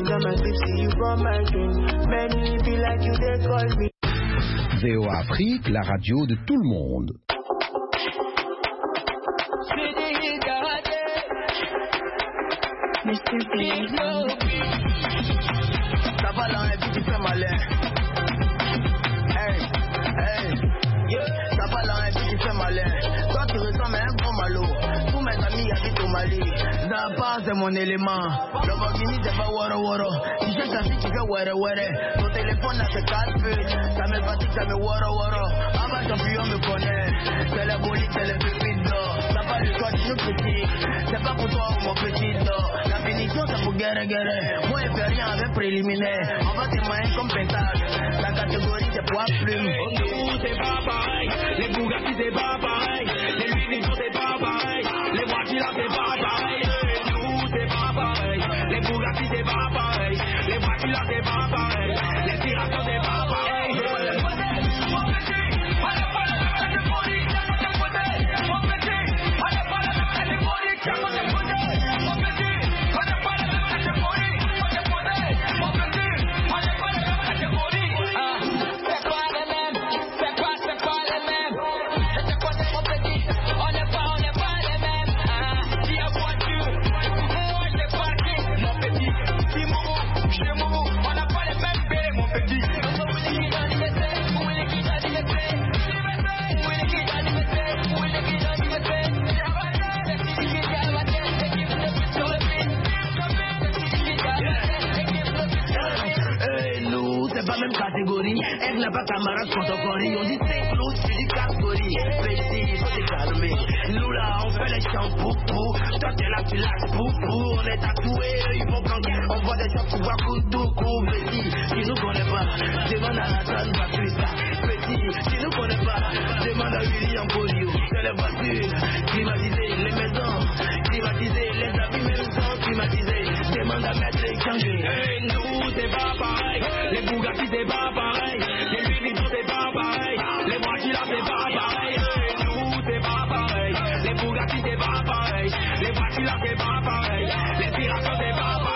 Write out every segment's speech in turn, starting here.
I'm a tipsy, you from my dream. Many feel like you, they call me. VOA Afrique, la radio de tout le monde. Ça va là, et puis tu fais malin. Hey, hey, ça va là, et puis tu fais malin. Toi tu ressembles à un gros malo. Tous mes amis habitent au Mali. Zapa c'est mon élément. Le Borghini c'est pas woro woro. Si je t'assis tu fais were were. Ton téléphone là c'est 4 putes. Ça me fatigue, ça me woro woro. Avant champion me connaît. C'est la bolide, c'est le pépite d'or. Ça va le choix du petit. C'est pas pour toi ou mon petit d'or. La finition c'est pour guerre guerre. Moi je fais rien avec préliminaire. On va tes mains comme pétale. La catégorie c'est poids plume. Nous c'est pas pareil. Les Bugatti c'est pas pareil. Les Louis Vuitton c'est pas pareil. Les voitures là c'est pas pareil. Nous c'est pas pareil. Les Bugatti c'est pas pareil. Les voitures là c'est pas pareil. Les tirations c'est pas pareil. Même catégorie, elle n'a pas camarade contemporain. On dit c'est clou, tu dis catégorie. Petit, il faut te calmer. Nous là, on fait les champs pour. Toi t'es là, tu lâches pour. On est tatoués, ils vont planquer. On voit des gens qui voient coup. Petit, qui nous connaît pas, demande à Nathan Patricia. Petit, qui nous connaît pas, demande à William Polio. C'est les voitures, climatisées, les maisons, climatisées, les habits même sont climatisés. Demande à mettre les changer. Hey, nous c'est pas pareil. Les Bugatti c'est pas pareil. Les Louis Vuitton c'est pas pareil. Les voitures là c'est pas pareil. Nous c'est pas pareil. Les Bugatti c'est pas pareil. Les voitures là c'est pas pareil. Les tirations c'est pas pareil.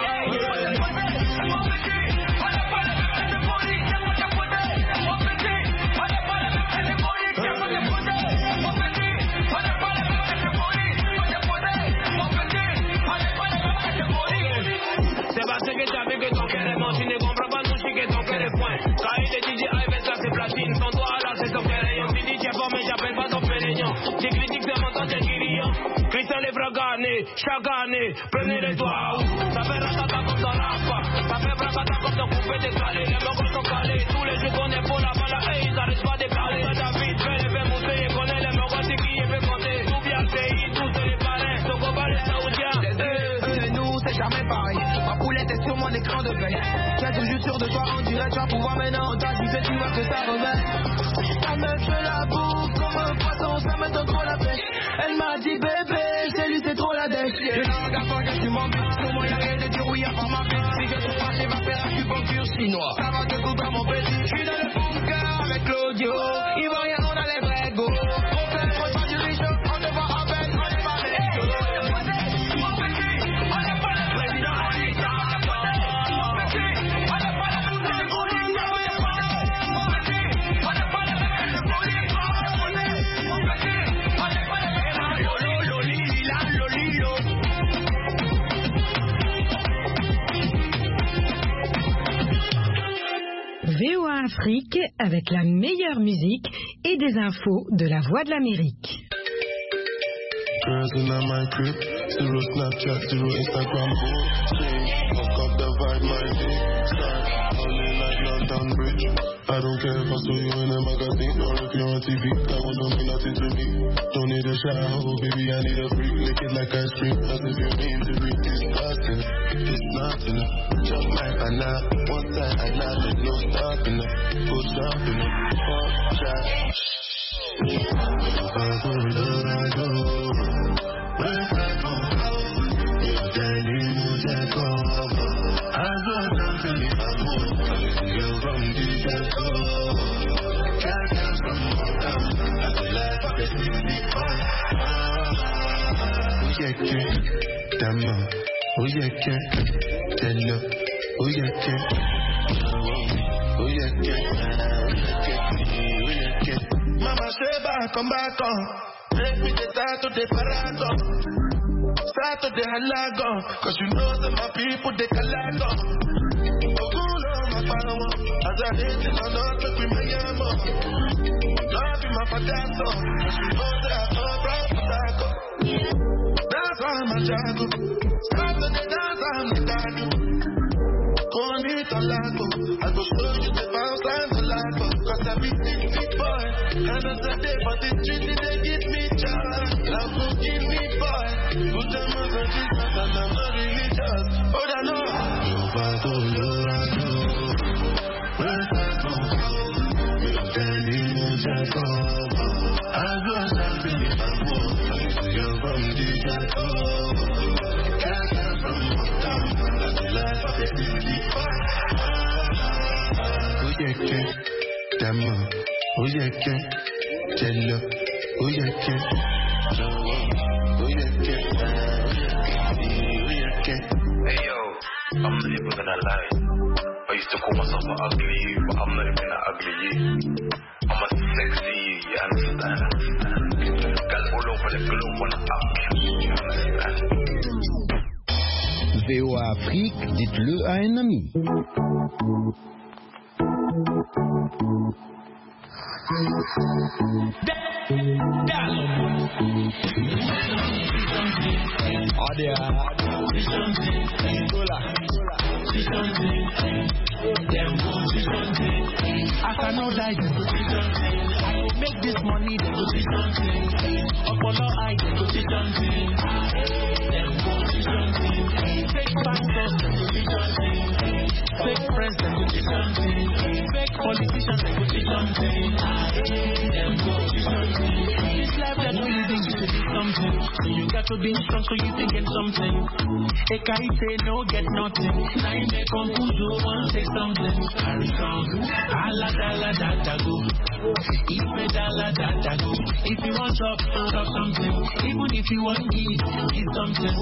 C'est parce que t'as vu que ton cœur est menti, ne comprends pas nous chier que ton cœur est point. Quand il est DJ, avec ça c'est platine. Sans toi là c'est ton cœur. Tu dis tiens pas mais j'appelle pas ton pérénion. Tu critiques c'est mon temps t'es guillon. Christian les bras gagnés, chaque année, prenez les doigts. Ça fait ratata comme ton rapa. Ça fait brakata comme ton coupé décalé. Les mecs sont calés, tous les jeux qu'on est pour la balle, hey, ils arrêtent pas de parler. David, fais les faits mousser, et connaît les mecs aussi qui est fait compter. Tout bien le pays, tous les parrains, son combat les saoudiens. Nous c'est jamais pareil. Ma poulette est sur mon écran de veille. Tu es toujours sûr de toi, on dirait tu vas pouvoir maintenant. On t'a dit que tu vois que ça remet. Ça me fait la bouffe comme un poisson, ça me donne trop la pêche. Elle m'a dit bébé, c'est lui c'est trop la dèche. Je ne regarde pas que tu m'embêtes. Comment y'a rien de dire oui à part ma bête. Si je trouve pas, je vais faire un cubonture chinois. Ça va te couper mon petit. Je suis dans le bunker avec l'audio. Il va rien, on a les vrais go. On fait le prochain du riche, on te voit à peine, on est pas les VOA Afrique avec la meilleure musique et des infos de la Voix de l'Amérique. Girls in my crib, zero Snapchat, zero Instagram, fuck up the vibe, my dick, start only like London Bridge. I don't care if I saw you in a magazine or if you're on TV, that one don't mean nothing to me. Don't need a shower, baby, I need a freak, lick it like ice cream, as if you mean to read. It's nothing, jump like I know, one time I know, there's no stopping, go shopping, fuck shot. oh yeah, oh yeah. Mama Sheba, come back on. Make me the start to the paragon. Start to the halagon. Cause you know that my people, they calagon. Oh, cool on my power. As I hate it, I'm not looking my yamo. Love in my potato. Cause you know that I come from potato. That's why I'm a jago. Start to the dance, I'm the dago. Call me Talago. I go show you the bounce line Talago. Cause I be big boy. And as I day for the street, they give me joy. Love will give me boy. Put them on the Jesus and I'm not religious. Oh, I know. You back on your radio. Where's that phone? You're telling me that I go shopping in my home. You're from the ghetto. Can't come from uptown. That's the life of a city boy. Oh, yeah, Dama. Oh, yeah, Jello. Oh, yeah, Hey yo, I'm not even gonna lie. I used to call myself an ugly you, but I'm not even an ugly you. I'm a sexy you, you understand? Girls all over the globe wanna fuck you, you understand? VOA Afrique, dites-le à un ami. As I know that I will make this money, they go see something. Upon all I go see something. Fake pastors, they go see something. Fake friends, they go see something. Fake politicians, they go see something. This life that we living is to be something. You got to be strong so you can get something. A guy say no, get nothing. Now you make confuse you, want say something. Carry on. Ala dala da go. If me dala da go. If you want up something. Even if you want eat something.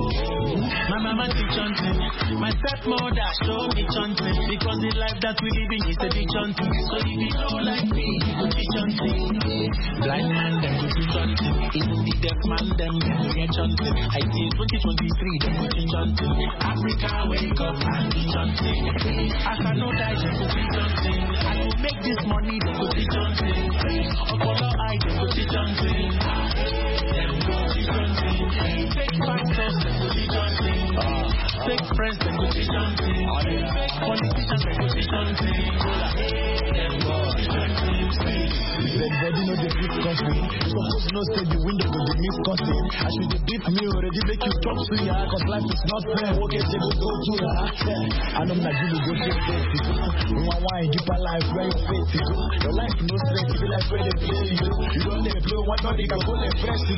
My mama teach something. My stepmother show me something. Because the life that we living is a big something. So if you don't like me, you go teach something. Blind man, them go teach something. Even the deaf man, them go get something. I see 2023, them go teach something. Africa, wake up and teach something. As I know that they go teach something. I will make this money, they go teach something. Upon all I, they go teach something. Them go teach something. Fake pastors, they go teach something. Fake friends, they go teach something. Fake politicians, they go teach something. Them go teach something. Everybody know the big country. Suppose no say the window go be miscutting. I should the beat me already make you talk to ya. Cause life is not fair. Okay, say go to ya. I know that you go to face it. One wine, give a life where you face it. Your life no stress, you be like where they play you. You don't let blow, one not they can go and press it.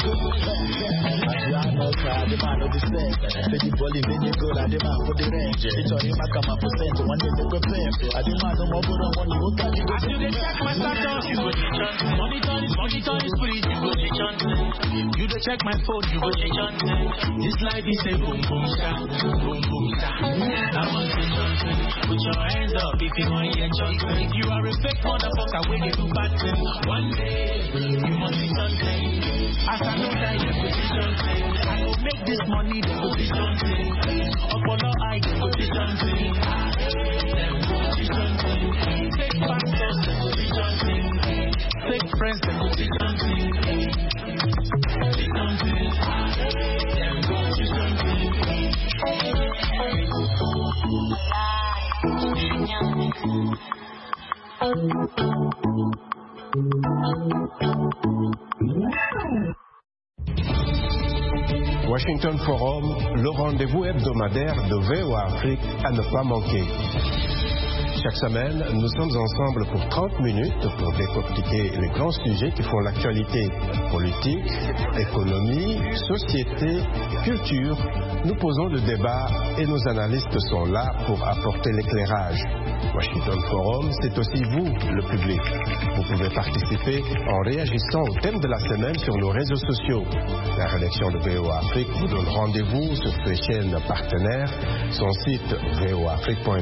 As you are not tired, the man of the set. Say the ball in the goal, and the man for the range. It's on him, I come up percent. One day they go pay. I demand no more good on money. What can you do? As you check my status, you go teach something. Monitor is free, you go teach something. You dey check my phone, you go teach something. This life is a boom boom star, boom boom star. I want to something. Put your hands up if you want to get something. If you are a fake motherfucker, when you do bad thing, one day you must see something. As I know that you go teach something. I will make this money, they go teach something. Upon all I go teach something. Them go teach something. Fake pastors, they go teach something. Fake friends, they go teach something. Teach something. Them go teach something. Washington Forum, le rendez-vous hebdomadaire de VOA Afrique à ne pas manquer. Chaque semaine, nous sommes ensemble pour 30 minutes pour décortiquer les grands sujets qui font l'actualité politique, économie, société, culture Nous posons le débat et nos analystes sont là pour apporter l'éclairage. Washington Forum, c'est aussi vous, le public. Vous pouvez participer en réagissant au thème de la semaine sur nos réseaux sociaux. La rédaction de VOA Afrique vous donne rendez-vous sur ses chaînes partenaires, son site voafrique.com